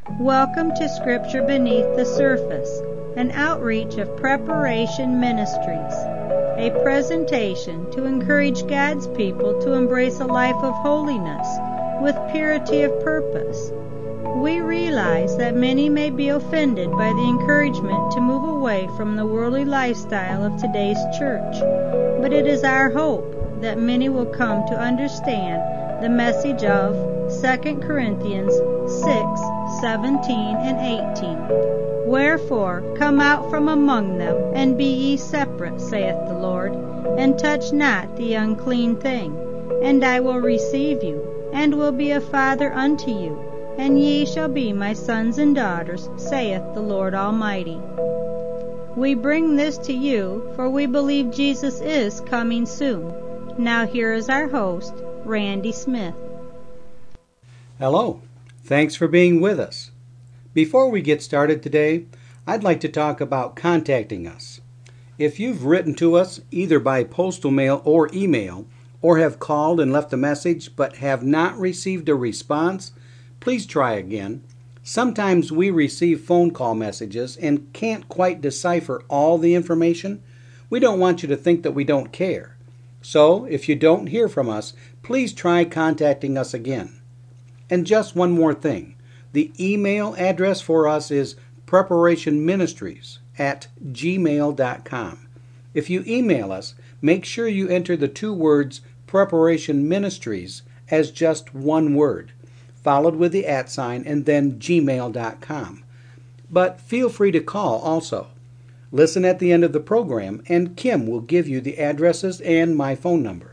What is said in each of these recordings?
Welcome to Scripture Beneath the Surface, an outreach of Preparation Ministries, a presentation to encourage God's people to embrace a life of holiness with purity of purpose. We realize that many may be offended by the encouragement to move away from the worldly lifestyle of today's church, but it is our hope that many will come to understand the message of 2 Corinthians 6:17 and 18. Wherefore, come out from among them, and be ye separate, saith the Lord, and touch not the unclean thing. And I will receive you, and will be a father unto you, and ye shall be my sons and daughters, saith the Lord Almighty. We bring this to you, for we believe Jesus is coming soon. Now here is our host, Randy Smith. Hello. Thanks for being with us. Before we get started today, I'd like to talk about contacting us. If you've written to us either by postal mail or email, or have called and left a message but have not received a response, please try again. Sometimes we receive phone call messages and can't quite decipher all the information. We don't want you to think that we don't care. So, if you don't hear from us, please try contacting us again. And just one more thing. The email address for us is preparationministries@gmail.com. If you email us, make sure you enter the two words Preparation Ministries as just one word, followed with the @ and then gmail.com. But feel free to call also. Listen at the end of the program, and Kim will give you the addresses and my phone number.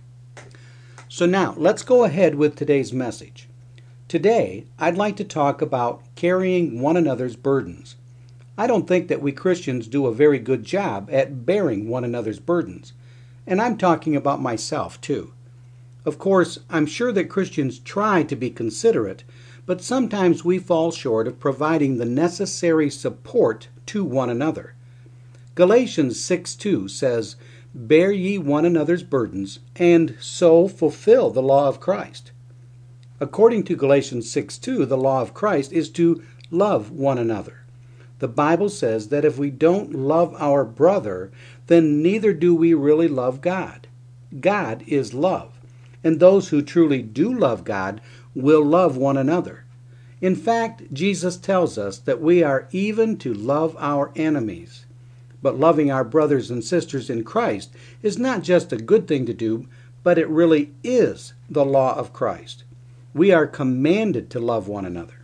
So now, let's go ahead with today's message. Today, I'd like to talk about carrying one another's burdens. I don't think that we Christians do a very good job at bearing one another's burdens, and I'm talking about myself too. Of course, I'm sure that Christians try to be considerate, but sometimes we fall short of providing the necessary support to one another. Galatians 6:2 says, "Bear ye one another's burdens, and so fulfill the law of Christ." According to Galatians 6:2, the law of Christ is to love one another. The Bible says that if we don't love our brother, then neither do we really love God. God is love, and those who truly do love God will love one another. In fact, Jesus tells us that we are even to love our enemies. But loving our brothers and sisters in Christ is not just a good thing to do, but it really is the law of Christ. We are commanded to love one another.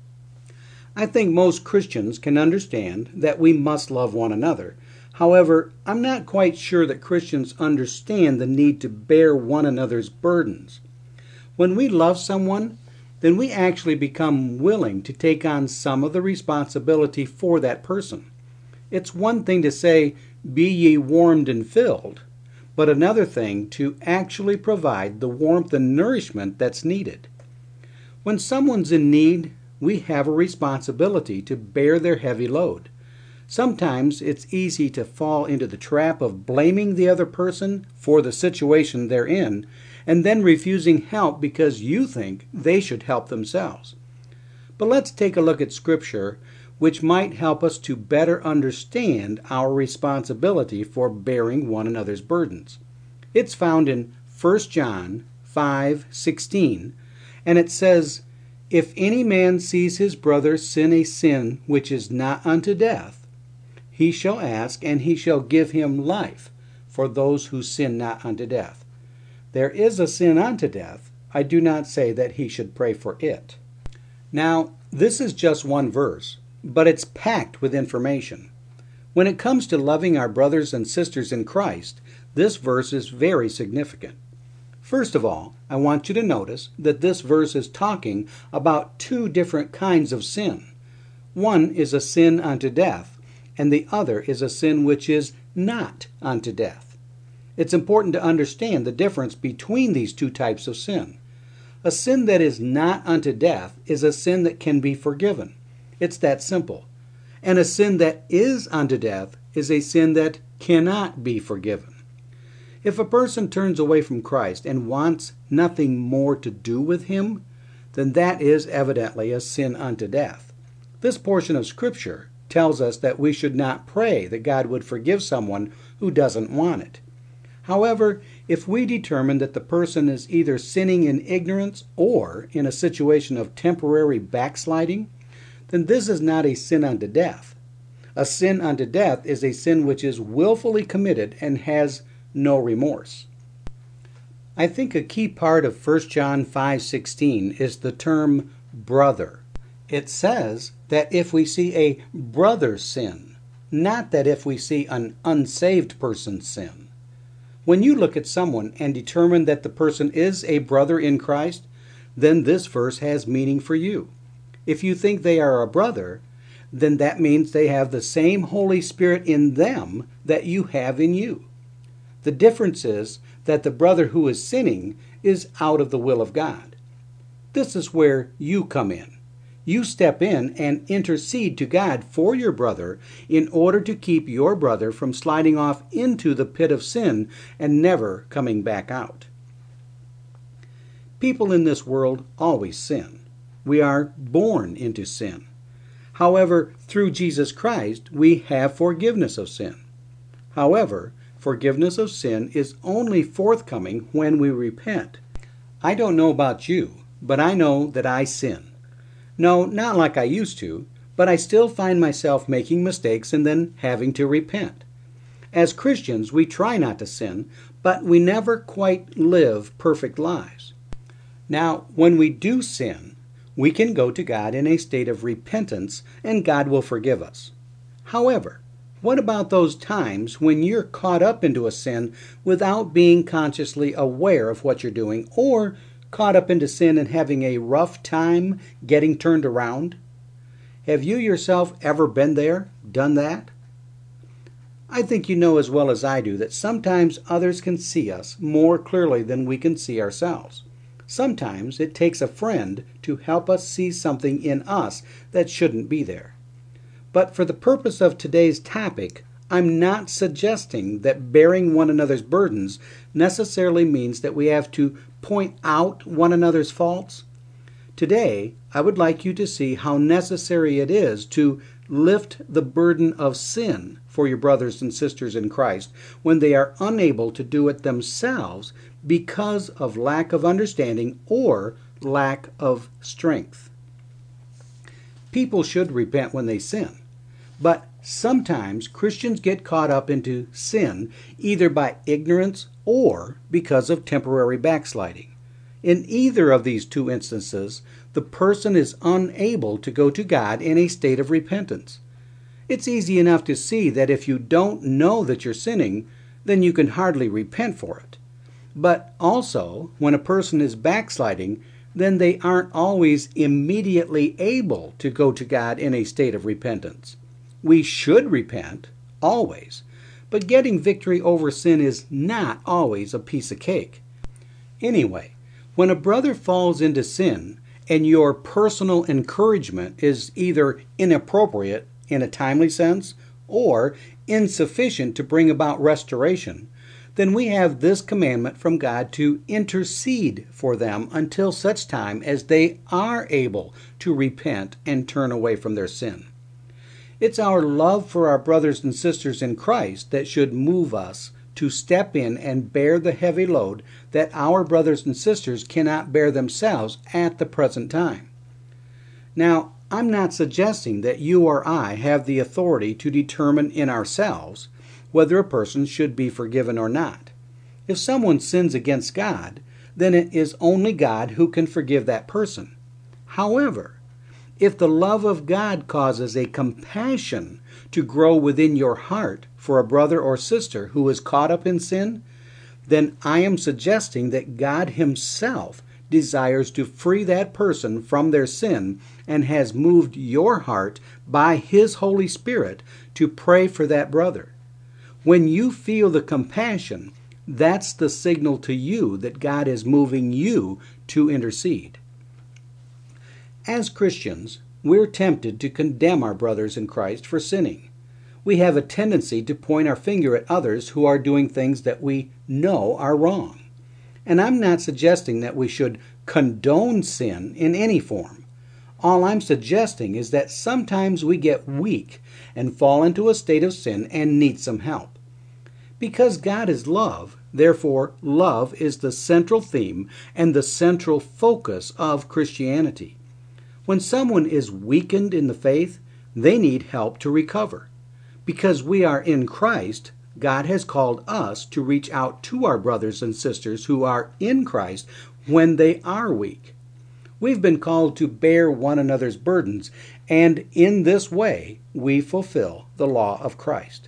I think most Christians can understand that we must love one another. However, I'm not quite sure that Christians understand the need to bear one another's burdens. When we love someone, then we actually become willing to take on some of the responsibility for that person. It's one thing to say, "Be ye warmed and filled," but another thing to actually provide the warmth and nourishment that's needed. When someone's in need, we have a responsibility to bear their heavy load. Sometimes it's easy to fall into the trap of blaming the other person for the situation they're in, and then refusing help because you think they should help themselves. But let's take a look at Scripture, which might help us to better understand our responsibility for bearing one another's burdens. It's found in 1 John 5:16, and it says, "If any man sees his brother sin a sin which is not unto death, he shall ask, and he shall give him life for those who sin not unto death." There is a sin unto death. I do not say that he should pray for it. Now, this is just one verse, but it's packed with information. When it comes to loving our brothers and sisters in Christ, this verse is very significant. First of all, I want you to notice that this verse is talking about two different kinds of sin. One is a sin unto death, and the other is a sin which is not unto death. It's important to understand the difference between these two types of sin. A sin that is not unto death is a sin that can be forgiven. It's that simple. And a sin that is unto death is a sin that cannot be forgiven. If a person turns away from Christ and wants nothing more to do with him, then that is evidently a sin unto death. This portion of Scripture tells us that we should not pray that God would forgive someone who doesn't want it. However, if we determine that the person is either sinning in ignorance or in a situation of temporary backsliding, then this is not a sin unto death. A sin unto death is a sin which is willfully committed and has no remorse. I think a key part of 1 John 5:16 is the term brother. It says that if we see a brother sin, not that if we see an unsaved person sin. When you look at someone and determine that the person is a brother in Christ, then this verse has meaning for you. If you think they are a brother, then that means they have the same Holy Spirit in them that you have in you. The difference is that the brother who is sinning is out of the will of God. This is where you come in. You step in and intercede to God for your brother in order to keep your brother from sliding off into the pit of sin and never coming back out. People in this world always sin. We are born into sin. However, through Jesus Christ, we have forgiveness of sin. However, forgiveness of sin is only forthcoming when we repent. I don't know about you, but I know that I sin. No, not like I used to, but I still find myself making mistakes and then having to repent. As Christians, we try not to sin, but we never quite live perfect lives. Now, when we do sin, we can go to God in a state of repentance, and God will forgive us. However, what about those times when you're caught up into a sin without being consciously aware of what you're doing, or caught up into sin and having a rough time getting turned around? Have you yourself ever been there, done that? I think you know as well as I do that sometimes others can see us more clearly than we can see ourselves. Sometimes it takes a friend to help us see something in us that shouldn't be there. But for the purpose of today's topic, I'm not suggesting that bearing one another's burdens necessarily means that we have to point out one another's faults. Today, I would like you to see how necessary it is to lift the burden of sin for your brothers and sisters in Christ when they are unable to do it themselves because of lack of understanding or lack of strength. People should repent when they sin, but sometimes Christians get caught up into sin either by ignorance or because of temporary backsliding. In either of these two instances, the person is unable to go to God in a state of repentance. It's easy enough to see that if you don't know that you're sinning, then you can hardly repent for it. But also, when a person is backsliding, then they aren't always immediately able to go to God in a state of repentance. We should repent, always, but getting victory over sin is not always a piece of cake. Anyway, when a brother falls into sin and your personal encouragement is either inappropriate in a timely sense or insufficient to bring about restoration, then we have this commandment from God to intercede for them until such time as they are able to repent and turn away from their sin. It's our love for our brothers and sisters in Christ that should move us to step in and bear the heavy load that our brothers and sisters cannot bear themselves at the present time. Now, I'm not suggesting that you or I have the authority to determine in ourselves whether a person should be forgiven or not. If someone sins against God, then it is only God who can forgive that person. However, if the love of God causes a compassion to grow within your heart for a brother or sister who is caught up in sin, then I am suggesting that God Himself desires to free that person from their sin and has moved your heart by His Holy Spirit to pray for that brother. When you feel the compassion, that's the signal to you that God is moving you to intercede. As Christians, we're tempted to condemn our brothers in Christ for sinning. We have a tendency to point our finger at others who are doing things that we know are wrong. And I'm not suggesting that we should condone sin in any form. All I'm suggesting is that sometimes we get weak and fall into a state of sin and need some help. Because God is love, therefore love is the central theme and the central focus of Christianity. When someone is weakened in the faith, they need help to recover. Because we are in Christ, God has called us to reach out to our brothers and sisters who are in Christ when they are weak. We've been called to bear one another's burdens, and in this way we fulfill the law of Christ.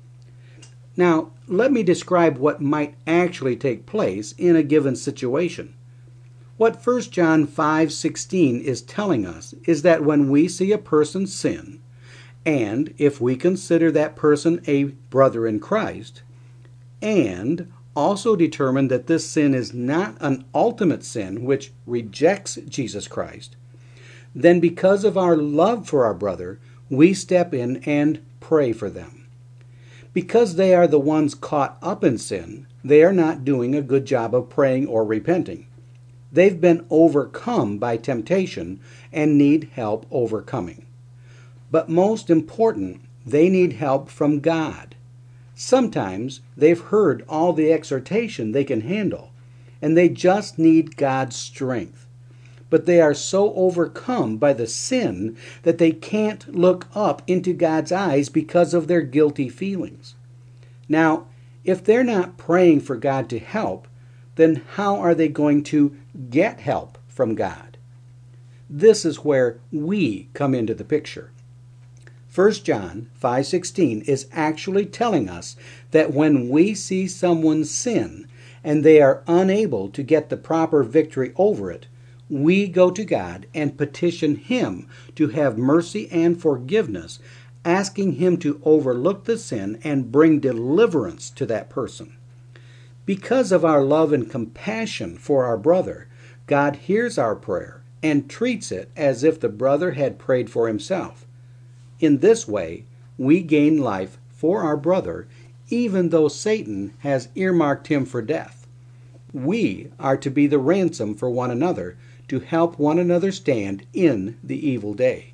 Now, let me describe what might actually take place in a given situation. What 1 John 5:16 is telling us is that when we see a person sin, and if we consider that person a brother in Christ, and also determine that this sin is not an ultimate sin which rejects Jesus Christ, then because of our love for our brother, we step in and pray for them. Because they are the ones caught up in sin, they are not doing a good job of praying or repenting. They've been overcome by temptation and need help overcoming. But most important, they need help from God. Sometimes they've heard all the exhortation they can handle, and they just need God's strength. But they are so overcome by the sin that they can't look up into God's eyes because of their guilty feelings. Now, if they're not praying for God to help, then how are they going to get help from God? This is where we come into the picture. 1 John 5:16 is actually telling us that when we see someone sin and they are unable to get the proper victory over it, we go to God and petition Him to have mercy and forgiveness, asking Him to overlook the sin and bring deliverance to that person. Because of our love and compassion for our brother, God hears our prayer and treats it as if the brother had prayed for himself. In this way, we gain life for our brother, even though Satan has earmarked him for death. We are to be the ransom for one another, to help one another stand in the evil day.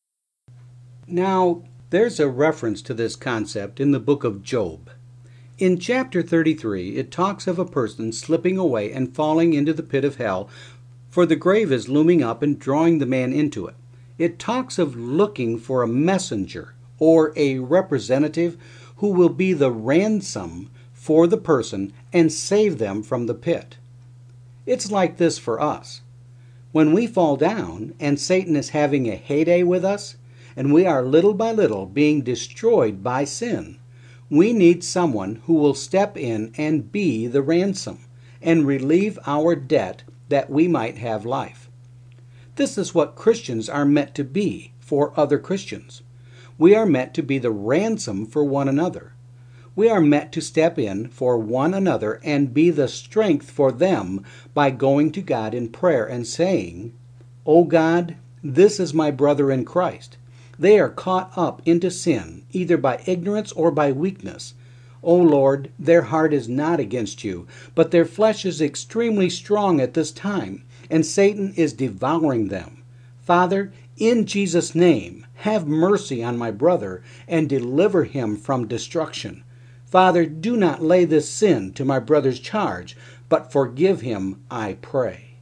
Now, there's a reference to this concept in the book of Job. In chapter 33, it talks of a person slipping away and falling into the pit of hell, for the grave is looming up and drawing the man into it. It talks of looking for a messenger or a representative who will be the ransom for the person and save them from the pit. It's like this for us. When we fall down and Satan is having a heyday with us, and we are little by little being destroyed by sin, we need someone who will step in and be the ransom and relieve our debt that we might have life. This is what Christians are meant to be for other Christians. We are meant to be the ransom for one another. We are meant to step in for one another and be the strength for them by going to God in prayer and saying, "O God, this is my brother in Christ. They are caught up into sin, either by ignorance or by weakness. O Lord, their heart is not against you, but their flesh is extremely strong at this time, and Satan is devouring them. Father, in Jesus' name, have mercy on my brother and deliver him from destruction. Father, do not lay this sin to my brother's charge, but forgive him, I pray."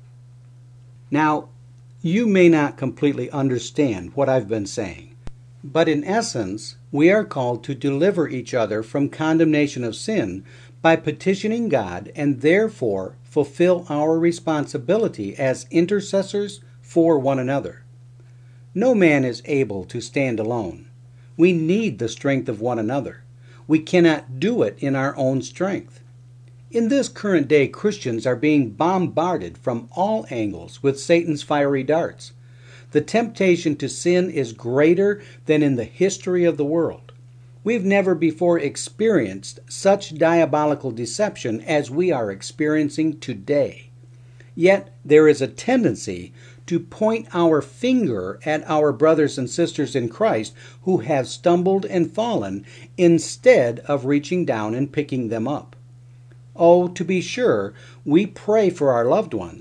Now, you may not completely understand what I've been saying, but in essence, we are called to deliver each other from condemnation of sin by petitioning God and therefore fulfill our responsibility as intercessors for one another. No man is able to stand alone. We need the strength of one another. We cannot do it in our own strength. In this current day, Christians are being bombarded from all angles with Satan's fiery darts. The temptation to sin is greater than in the history of the world. We've never before experienced such diabolical deception as we are experiencing today. Yet there is a tendency to point our finger at our brothers and sisters in Christ who have stumbled and fallen instead of reaching down and picking them up. Oh, to be sure, we pray for our loved ones,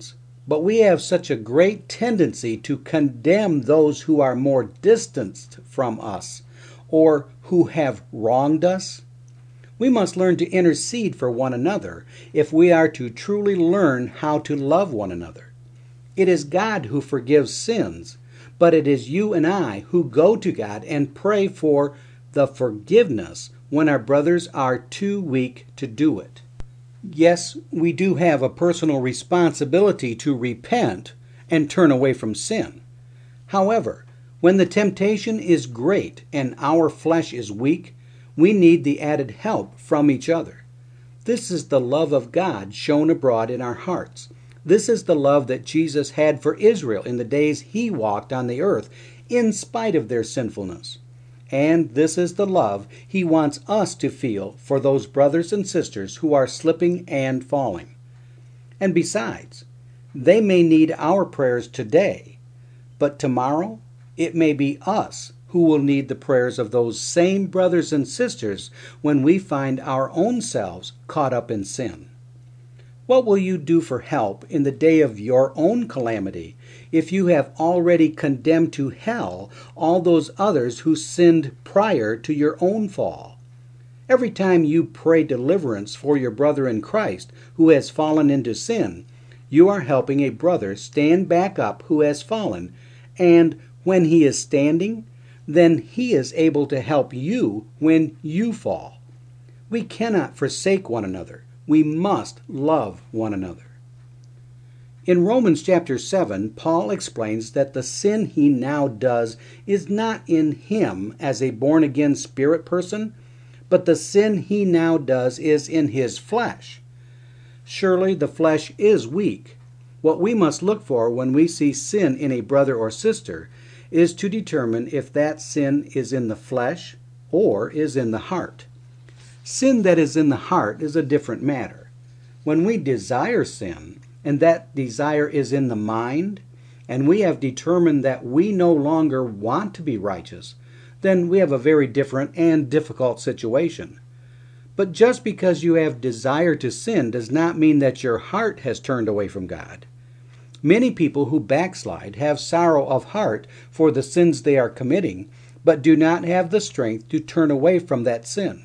But we have such a great tendency to condemn those who are more distanced from us or who have wronged us. We must learn to intercede for one another if we are to truly learn how to love one another. It is God who forgives sins, but it is you and I who go to God and pray for the forgiveness when our brothers are too weak to do it. Yes, we do have a personal responsibility to repent and turn away from sin. However, when the temptation is great and our flesh is weak, we need the added help from each other. This is the love of God shown abroad in our hearts. This is the love that Jesus had for Israel in the days he walked on the earth, in spite of their sinfulness. And this is the love he wants us to feel for those brothers and sisters who are slipping and falling. And besides, they may need our prayers today, but tomorrow it may be us who will need the prayers of those same brothers and sisters when we find our own selves caught up in sin. What will you do for help in the day of your own calamity if you have already condemned to hell all those others who sinned prior to your own fall? Every time you pray deliverance for your brother in Christ who has fallen into sin, you are helping a brother stand back up who has fallen, and when he is standing, then he is able to help you when you fall. We cannot forsake one another. We must love one another. In Romans chapter 7, Paul explains that the sin he now does is not in him as a born-again spirit person, but the sin he now does is in his flesh. Surely the flesh is weak. What we must look for when we see sin in a brother or sister is to determine if that sin is in the flesh or is in the heart. Sin that is in the heart is a different matter. When we desire sin, and that desire is in the mind, and we have determined that we no longer want to be righteous, then we have a very different and difficult situation. But just because you have desire to sin does not mean that your heart has turned away from God. Many people who backslide have sorrow of heart for the sins they are committing, but do not have the strength to turn away from that sin.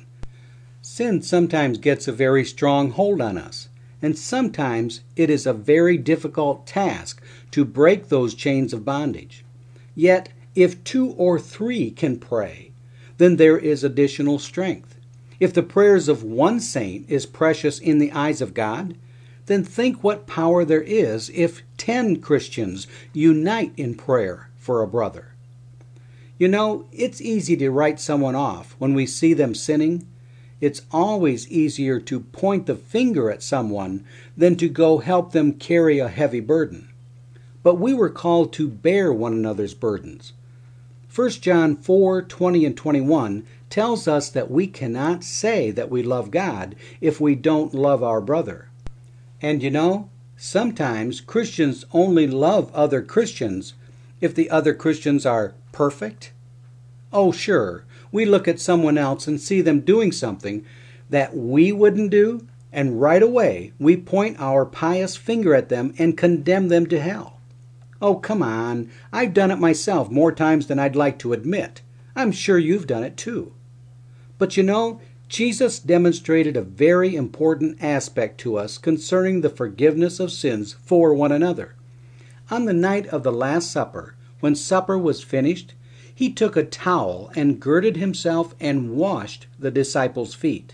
Sin sometimes gets a very strong hold on us, and sometimes it is a very difficult task to break those chains of bondage. Yet, if 2 or 3 can pray, then there is additional strength. If the prayers of one saint is precious in the eyes of God, then think what power there is if 10 Christians unite in prayer for a brother. You know, it's easy to write someone off when we see them sinning. It's always easier to point the finger at someone than to go help them carry a heavy burden. But we were called to bear one another's burdens. 1 John 4:20 and 21 tells us that we cannot say that we love God if we don't love our brother. And you know, sometimes Christians only love other Christians if the other Christians are perfect. Oh, sure, we look at someone else and see them doing something that we wouldn't do, and right away we point our pious finger at them and condemn them to hell. Oh, come on, I've done it myself more times than I'd like to admit. I'm sure you've done it too. But you know, Jesus demonstrated a very important aspect to us concerning the forgiveness of sins for one another. On the night of the Last Supper, when supper was finished, he took a towel and girded himself and washed the disciples' feet.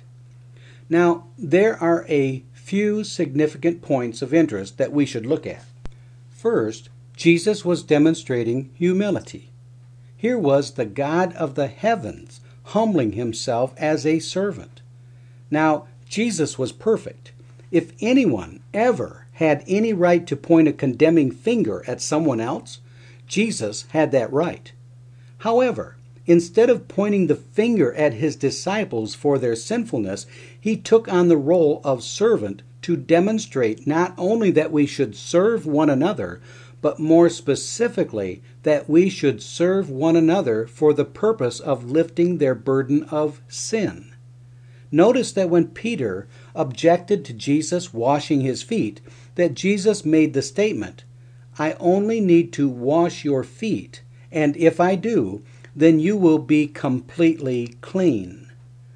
Now, there are a few significant points of interest that we should look at. First, Jesus was demonstrating humility. Here was the God of the heavens humbling himself as a servant. Now, Jesus was perfect. If anyone ever had any right to point a condemning finger at someone else, Jesus had that right. However, instead of pointing the finger at his disciples for their sinfulness, he took on the role of servant to demonstrate not only that we should serve one another, but more specifically that we should serve one another for the purpose of lifting their burden of sin. Notice that when Peter objected to Jesus washing his feet, that Jesus made the statement, "I only need to wash your feet, and if I do, then you will be completely clean."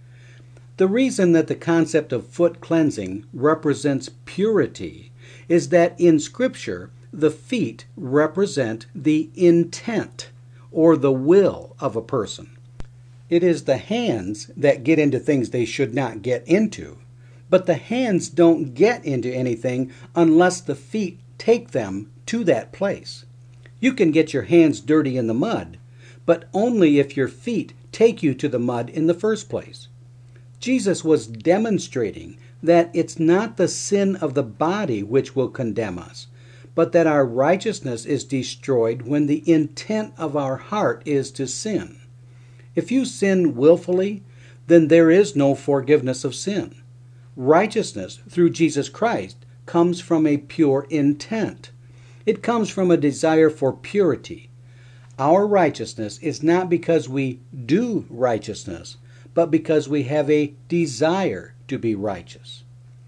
The reason that the concept of foot cleansing represents purity is that in Scripture, the feet represent the intent or the will of a person. It is the hands that get into things they should not get into, but the hands don't get into anything unless the feet take them to that place. You can get your hands dirty in the mud, but only if your feet take you to the mud in the first place. Jesus was demonstrating that it's not the sin of the body which will condemn us, but that our righteousness is destroyed when the intent of our heart is to sin. If you sin willfully, then there is no forgiveness of sin. Righteousness through Jesus Christ comes from a pure intent. It comes from a desire for purity. Our righteousness is not because we do righteousness, but because we have a desire to be righteous.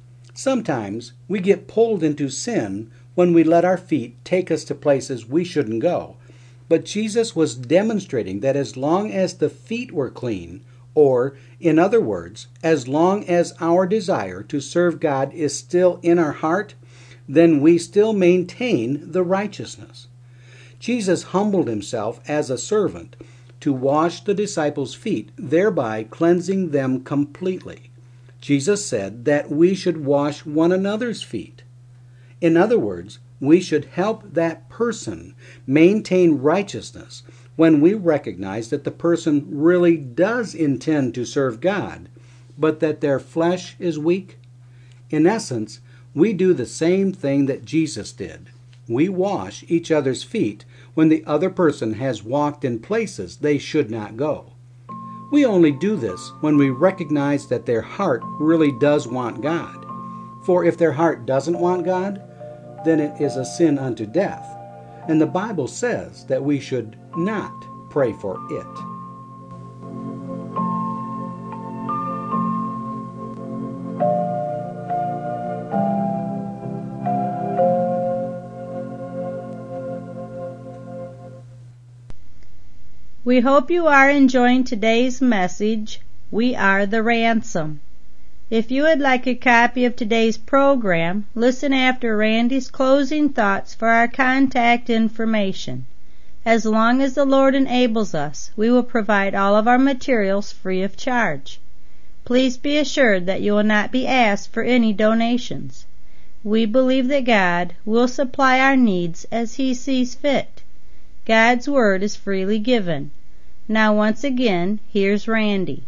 Sometimes we get pulled into sin when we let our feet take us to places we shouldn't go. But Jesus was demonstrating that as long as the feet were clean, or, in other words, as long as our desire to serve God is still in our heart, then we still maintain the righteousness. Jesus humbled himself as a servant to wash the disciples' feet, thereby cleansing them completely. Jesus said that we should wash one another's feet. In other words, we should help that person maintain righteousness when we recognize that the person really does intend to serve God, but that their flesh is weak. In essence, we do the same thing that Jesus did. We wash each other's feet when the other person has walked in places they should not go. We only do this when we recognize that their heart really does want God. For if their heart doesn't want God, then it is a sin unto death. And the Bible says that we should not pray for it. We hope you are enjoying today's message, We Are the Ransom. If you would like a copy of today's program, listen after Randy's closing thoughts for our contact information. As long as the Lord enables us, we will provide all of our materials free of charge. Please be assured that you will not be asked for any donations. We believe that God will supply our needs as He sees fit. God's Word is freely given. Now once again, here's Randy.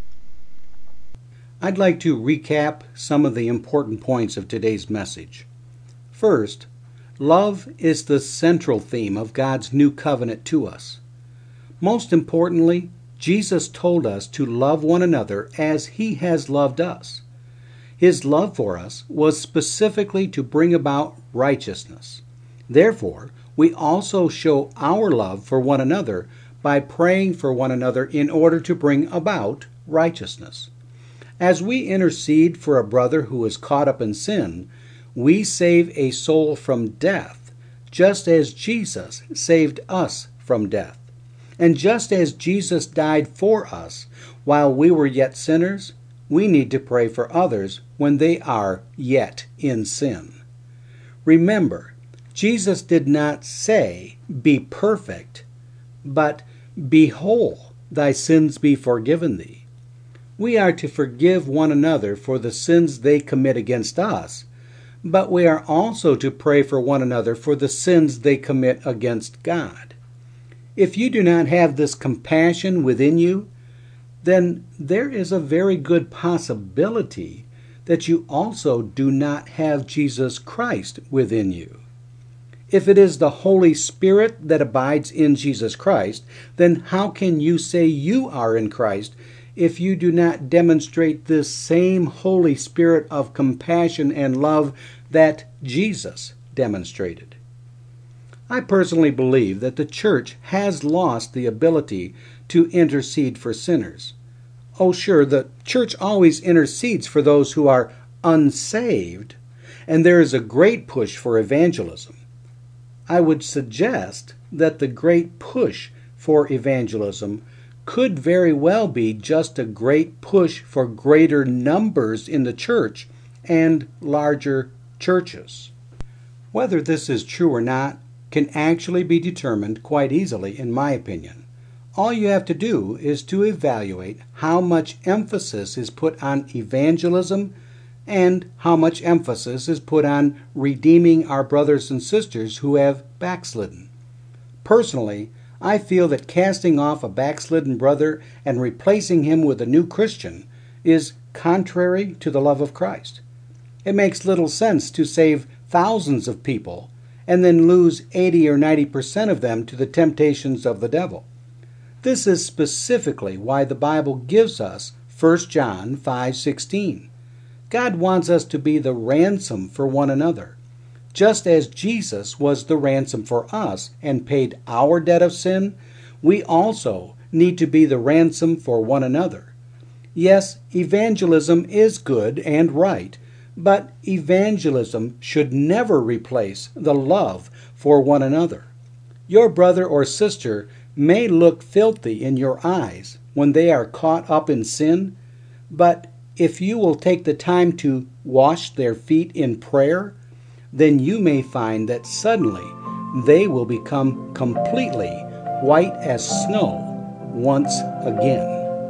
I'd like to recap some of the important points of today's message. First, love is the central theme of God's new covenant to us. Most importantly, Jesus told us to love one another as He has loved us. His love for us was specifically to bring about righteousness. Therefore, we also show our love for one another by praying for one another in order to bring about righteousness. As we intercede for a brother who is caught up in sin, we save a soul from death, just as Jesus saved us from death. And just as Jesus died for us while we were yet sinners, we need to pray for others when they are yet in sin. Remember, Jesus did not say, "Be perfect," but "Be whole, thy sins be forgiven thee." We are to forgive one another for the sins they commit against us, but we are also to pray for one another for the sins they commit against God. If you do not have this compassion within you, then there is a very good possibility that you also do not have Jesus Christ within you. If it is the Holy Spirit that abides in Jesus Christ, then how can you say you are in Christ if you do not demonstrate this same Holy Spirit of compassion and love that Jesus demonstrated? I personally believe that the church has lost the ability to intercede for sinners. Oh, sure, the church always intercedes for those who are unsaved, and there is a great push for evangelism. I would suggest that the great push for evangelism could very well be just a great push for greater numbers in the church and larger churches. Whether this is true or not can actually be determined quite easily, in my opinion. All you have to do is to evaluate how much emphasis is put on evangelism and how much emphasis is put on redeeming our brothers and sisters who have backslidden. Personally, I feel that casting off a backslidden brother and replacing him with a new Christian is contrary to the love of Christ. It makes little sense to save thousands of people and then lose 80 or 90% of them to the temptations of the devil. This is specifically why the Bible gives us 1 John 5:16. God wants us to be the ransom for one another. Just as Jesus was the ransom for us and paid our debt of sin, we also need to be the ransom for one another. Yes, evangelism is good and right, but evangelism should never replace the love for one another. Your brother or sister may look filthy in your eyes when they are caught up in sin, but if you will take the time to wash their feet in prayer, then you may find that suddenly they will become completely white as snow once again.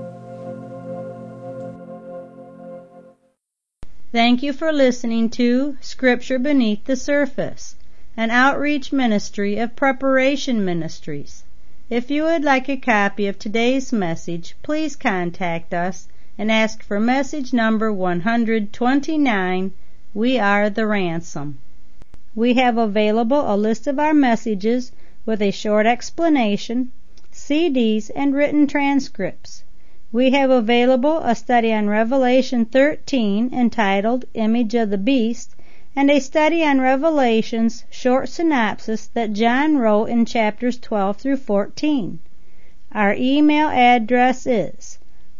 Thank you for listening to Scripture Beneath the Surface, an outreach ministry of Preparation Ministries. If you would like a copy of today's message, please contact us and ask for message number 129, We Are the Ransom. We have available a list of our messages with a short explanation, CDs, and written transcripts. We have available a study on Revelation 13 entitled Image of the Beast, and a study on Revelation's short synopsis that John wrote in chapters 12 through 14. Our email address is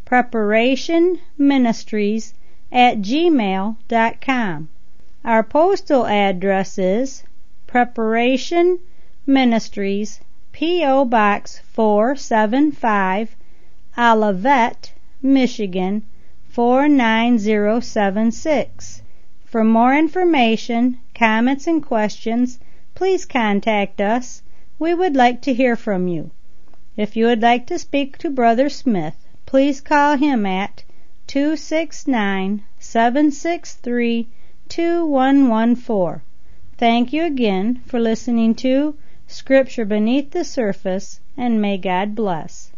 preparationministries@gmail.com. Our postal address is Preparation Ministries, P.O. Box 475, Olivet, Michigan 49076. For more information, comments, and questions, please contact us. We would like to hear from you. If you would like to speak to Brother Smith, please call him at 269-763-2114. Thank you again for listening to Scripture Beneath the Surface, and may God bless.